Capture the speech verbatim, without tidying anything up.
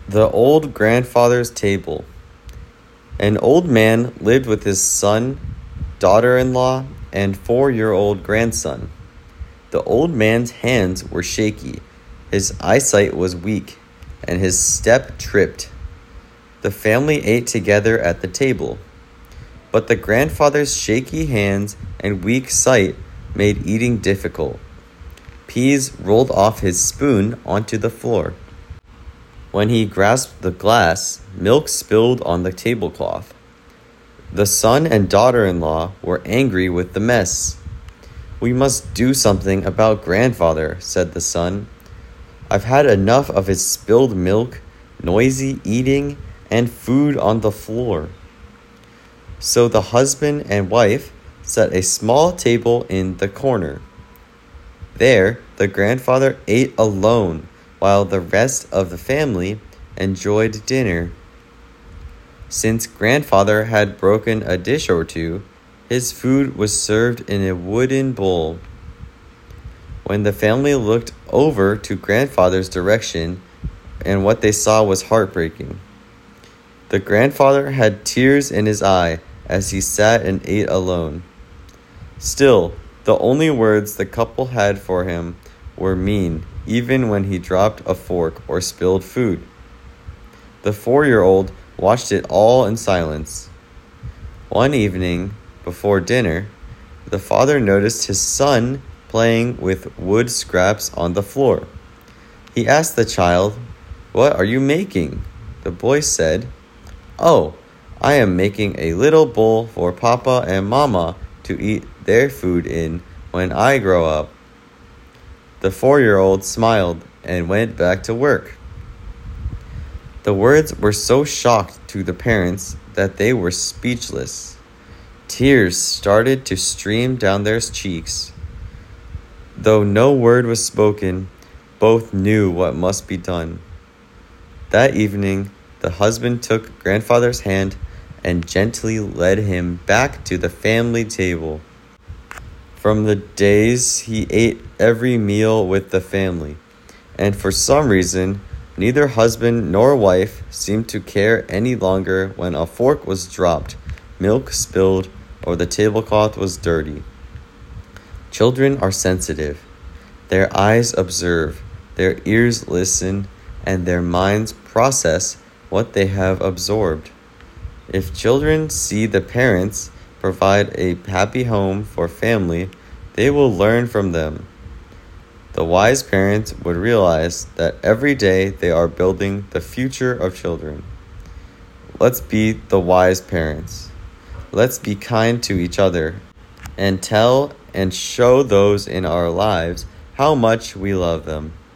The Old Grandfather's Table. An old man lived with his son, daughter-in-law, and four-year-old grandson. The old man's hands were shaky, his eyesight was weak, and his step tripped. The family ate together at the table, but the grandfather's shaky hands and weak sight made eating difficult. Peas rolled off his spoon onto the floor. When he grasped the glass, milk spilled on the tablecloth. The son and daughter-in-law were angry with the mess. "We must do something about grandfather," said the son. "I've had enough of his spilled milk, noisy eating, and food on the floor." So the husband and wife set a small table in the corner. There, the grandfather ate alone, while the rest of the family enjoyed dinner. Since grandfather had broken a dish or two, his food was served in a wooden bowl. When the family looked over to grandfather's direction, and what they saw was heartbreaking. The grandfather had tears in his eye as he sat and ate alone. Still, the only words the couple had for him were mean, even when he dropped a fork or spilled food. The four-year-old watched it all in silence. One evening, before dinner, the father noticed his son playing with wood scraps on the floor. He asked the child, "What are you making?" The boy said, "Oh, I am making a little bowl for Papa and Mama to eat their food in when I grow up." The four-year-old smiled and went back to work. The words were so shocked to the parents that they were speechless. Tears started to stream down their cheeks. Though no word was spoken, both knew what must be done. That evening, the husband took grandfather's hand and gently led him back to the family table. From the days he ate every meal with the family, and for some reason, neither husband nor wife seemed to care any longer when a fork was dropped, milk spilled, or the tablecloth was dirty. Children are sensitive. Their eyes observe, their ears listen, and their minds process what they have absorbed. If children see the parents provide a happy home for family, they will learn from them. The wise parents would realize that every day they are building the future of children. Let's be the wise parents. Let's be kind to each other and tell and show those in our lives how much we love them.